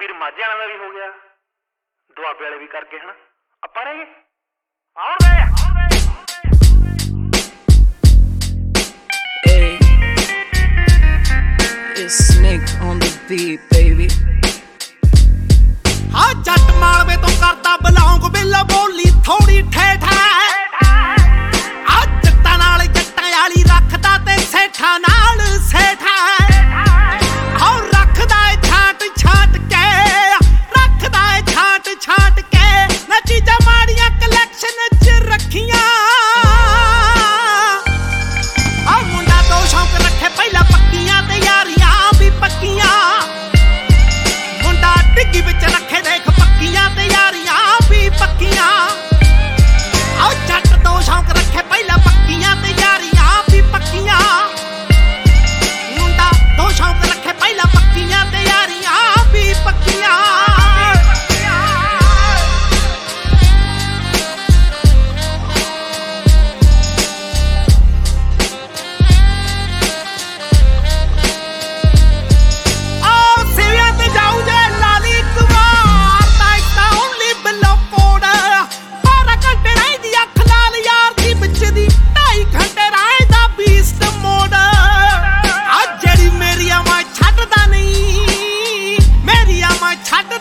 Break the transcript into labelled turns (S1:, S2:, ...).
S1: ਵੀਰ ਮਾਝੇ ਵਾਲਾ ਦਾ ਵੀ ਹੋ ਗਿਆ, ਦੁਆਬੇ ਵਾਲੇ ਵੀ ਕਰਕੇ ਹਨਾ, ਆਪਾਂ ਰਹਿ ਗਏ। ਆਉਣ ਦੇ
S2: It's Snake on the beat, baby.
S3: ਹਾਂ ਜੱਟ ਮਾਲਵੇ ਤੋਂ ਕਰਦਾ ਬਲੌਂਗ ਬਿੱਲ ਬੋਲੀ ਥੋੜੀ ਠੇਠ ਆ ਜੱਟਾਂ ਨਾਲ ਜੱਟਾਂ ਵਾਲੀ ਰੱਖਦਾ ਤੇ ਸੇਠਾਂ ਨਾਲ ਸੇਠਾ ਹਾਂ ਰੱਖਦਾ ਏ ਛਾਂਟ ਛਾਂਟ ਕੇ ਰੱਖਦਾ ਏ ਛਾਂਟ ਛਾਂਟ ਕੇ ਨਾ ਚੀਜ਼ਾਂ ਮਾੜੀਆਂ ਕਲੈਕਸ਼ਨ ਚ ਰੱਖੀਆਂ ਆ ਮੁੰਡਾ ਦੋ ਸ਼ੌਂਕ ਰੱਖੇ ਪਹਿਲਾਂ ਪੱਕੀਆਂ ਤੇ ਯਾਰੀਆਂ ਵੀ ਪੱਕੀਆਂ ਮੁੰਡਾ ਡਿੱਗੀ ਵਿੱਚ ਰੱਖੇ ਦੇਖ ਪੱਕੀਆਂ ਤੇ ਯਾਰੀਆਂ ਵੀ ਪੱਕੀਆਂ ਆਓ ਜੱਟ ਦੋ ਸ਼ੌਂਕ ਰੱਖੇ ਪਹਿਲਾਂ ਪੱਕੀਆਂ ਤੇ ਯਾਰੀਆਂ ਵੀ ਪੱਕੀਆਂ ਮੁੰਡਾ ਦੋ ਸ਼ੌਂਕ ਰੱਖੇ ਪਹਿਲਾਂ ਪੱਕੀਆਂ ਤੇ ਯਾਰੀਆਂ ਵੀ ਪੱਕੀਆਂ ਛੱਡ